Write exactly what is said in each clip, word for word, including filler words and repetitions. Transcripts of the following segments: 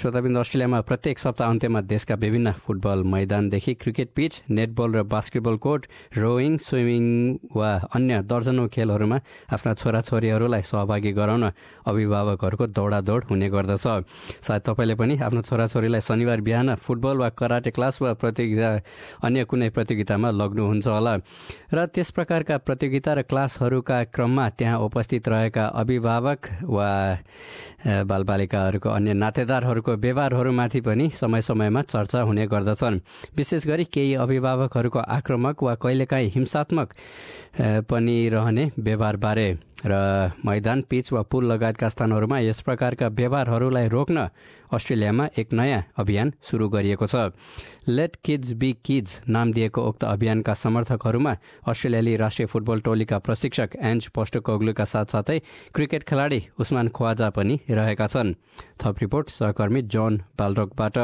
श्रोताबिन्दु अस्ट्रेलियामा प्रत्येक सप्ताह अन्त्यमा देशका विभिन्न फुटबल मैदानदेखि क्रिकेट पिच, नेटबल र बास्केटबल कोर्ट, रोइङ, स्विमिङ वा अन्य दर्जनौं खेलहरूमा आफ्ना छोराछोरीहरूलाई सहभागी गराउन अभिभावकहरूको दौडादौड हुने गर्दछ। सायद तपाईँले पनि आफ्नो छोराछोरीलाई शनिबार बिहान फुटबल वा कराटे क्लास वा प्रतियोगिता अन्य कुनै प्रतियोगितामा लग्नुहुन्छ होला र त्यस प्रकारका प्रतियोगिता र क्लासहरूका क्रममा त्यहाँ उपस्थित रहेका अभिभावक वा बालबालिकाहरूको अन्य नातेदारहरूको व्यवहारहरूमाथि पनि समय समयमा चर्चा हुने गर्दछन्। विशेष गरी केही अभिभावकहरूको आक्रामक वा कहिलेकाहीँ हिंसात्मक पनि रहने व्यवहारबारे र मैदान, पिच वा पुल लगायतका स्थानहरूमा यस प्रकारका व्यवहारहरूलाई रोक्न अस्ट्रेलियामा एक नयाँ अभियान सुरु गरिएको छ। लेट किड्स बी किड्स नाम दिएको उक्त अभियानका समर्थकहरूमा अस्ट्रेलियाली राष्ट्रिय फुटबल टोलीका प्रशिक्षक एन्ज पोस्टेकोग्लूका साथसाथै क्रिकेट खेलाडी उस्मान ख्वाजा पनि रहेका छन्। थप रिपोर्ट सहकर्मी जोन बाल्डोकबाट।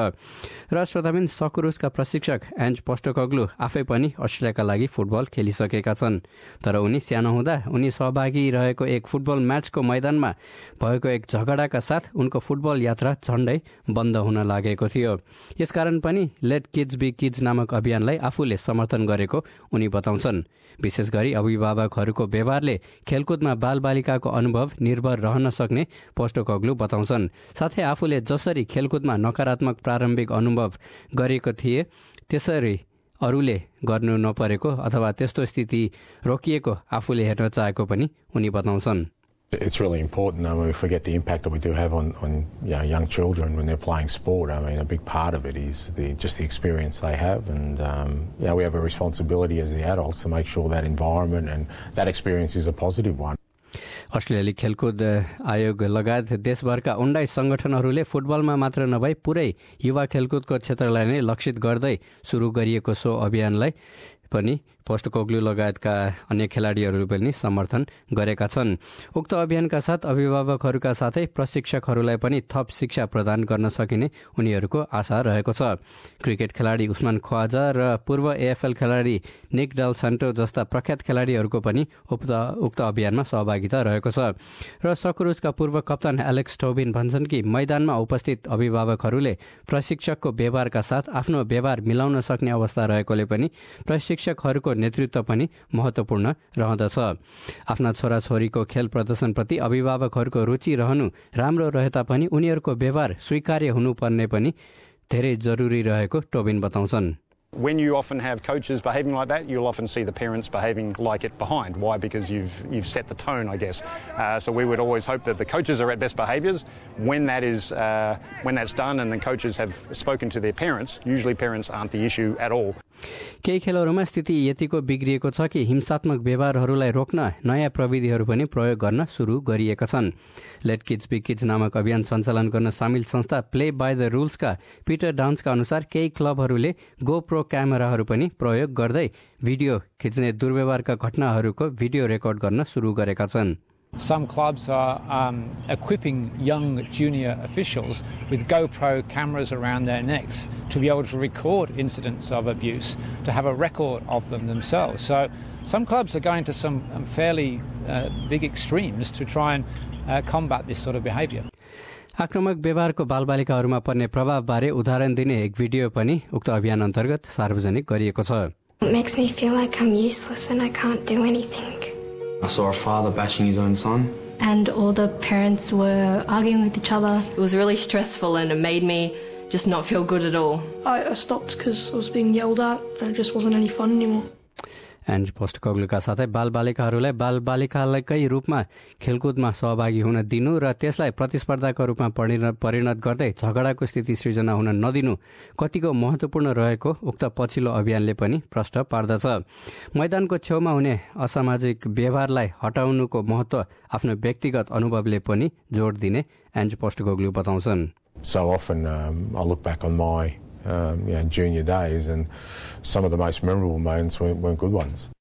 र श्रोताबिन सकुरुसका प्रशिक्षक एन्ज पोस्टेकोग्लू आफै पनि अस्ट्रेलियाका लागि फुटबल खेलिसकेका छन्, तर उनी सानो हुँदा उनी सहभागी रहेको एक फुटबल म्याचको मैदानमा भएको एक झगडाका साथ उनको फुटबल यात्रा झण्डै बन्द हुन लागेको थियो। यसकारण पनि लेट किड्स बी किड्स नामक अभियानलाई आफूले समर्थन गरेको उनी बताउँछन्। विशेष गरी अभिभावकहरूको व्यवहारले खेलकुदमा बालबालिकाको अनुभव निर्भर रहन सक्ने पोस्टेकोग्लू बताउँछन्। साथै आफूले जसरी खेलकुदमा नकारात्मक प्रारम्भिक अनुभव गरेको थिए त्यसरी अरूले गर्नु नपरेको अथवा त्यस्तो स्थिति रोकिएको आफूले हेर्न चाहेको पनि उनी बताउँछन्। It's really important. I mean, we forget the impact that we do have on, on you know, young children when they're playing sport. I mean, a big part of it is the, just the experience they have, and um, you know, we have a responsibility as the adults to make sure that environment and that experience is a positive one. अस्ट्रेलियाली खेलकुद आयोग लगायत देशभरका उन्नाइस संगठनहरूले फुटबलमा मात्र नभई पुरै युवा खेलकुदको क्षेत्रलाई नै लक्षित गर्दै सुरु गरिएको सो अभियानलाई पनि पोस्टेकोग्लू लगायतका अन्य खेलाडीहरू पनि समर्थन गरेका छन्। उक्त अभियानका साथ अभिभावकहरूका साथै प्रशिक्षकहरूलाई पनि थप शिक्षा प्रदान गर्न सकिने उनीहरूको आशा रहेको छ। क्रिकेट खेलाडी उस्मान ख्वाजा र पूर्व एएफएल खेलाडी निक डल सान्टो जस्ता प्रख्यात खेलाडीहरूको पनि उक्त उक्त अभियानमा सहभागिता रहेको छ। र सकुरुसका पूर्व कप्तान एलेक्स टोबिन भन्छन् कि मैदानमा उपस्थित अभिभावकहरूले प्रशिक्षकको व्यवहारका साथ आफ्नो व्यवहार मिलाउन सक्ने अवस्था रहेकोले पनि प्रशिक्षकहरूको नेतृत्व पनि महत्वपूर्ण रहँदछ। आफ्ना छोराछोरीको खेल प्रदर्शनप्रति अभिभावकहरूको रुचि रहनु राम्रो रहे तापनि उनीहरूको व्यवहार स्वीकार्य हुनुपर्ने पनि धेरै जरुरी रहेको टोबिन बताउँछन्। When you often have coaches behaving like that, you'll often see the parents behaving like it behind. Why? Because you've you've set the tone, I guess. Uh, so we would always hope that the coaches are at best behaviours. When that is, uh, when that's done, and the coaches have spoken to their parents, usually parents aren't the issue at all. केही खेलहरूमा स्थिति यतिको बिग्रिएको छ कि हिंसात्मक व्यवहारहरूलाई रोक्न नयाँ प्रविधिहरू पनि प्रयोग गर्न सुरु गरिएका छन्। लेट किड्स बी किड्स नामक अभियान सञ्चालन गर्न सामेल संस्था प्ले बाई द रुल्सका पिटर डाउन्सका अनुसार केही क्लबहरूले गोप्रो क्यामेराहरू पनि प्रयोग गर्दै भिडियो खिच्ने दुर्व्यवहारका घटनाहरूको भिडियो रेकर्ड गर्न सुरु गरेका छन्। Some clubs are um, equipping young junior officials with GoPro cameras around their necks to be able to record incidents of abuse, to have a record of them themselves. So some clubs are going to some um, fairly uh, big extremes to try and uh, combat this sort of behaviour. आक्रामक व्यवहारको बालबालिकाहरूमा पर्ने प्रभावबारे उदाहरण दिने एक video पनि उक्त अभियान अन्तर्गत सार्वजनिक गरिएको छ। It makes me feel like I'm useless and I can't do anything. I saw a father bashing his own son. And all the parents were arguing with each other. It was really stressful and it made me just not feel good at all. I, I stopped because I was being yelled at and it just wasn't any fun anymore. एन्ड पोस्टेकोग्लूका साथै बालबालिकाहरूलाई बालबालिकाकै रूपमा खेलकुदमा सहभागी हुन दिनु र त्यसलाई प्रतिस्पर्धाको रूपमा परिणत गर्दै झगडाको स्थिति सृजना हुन नदिनु कतिको महत्वपूर्ण रहेको उक्त पछिल्लो अभियानले पनि प्रष्ट पार्दछ। मैदानको छेउमा हुने असामाजिक व्यवहारलाई हटाउनुको महत्व आफ्नो व्यक्तिगत अनुभवले पनि जोड दिने एन्ड पोस्टेकोग्लू बताउँछन्। So often um, I look back on my Um, you know, junior days, and some of the most memorable moments weren't, weren't good ones.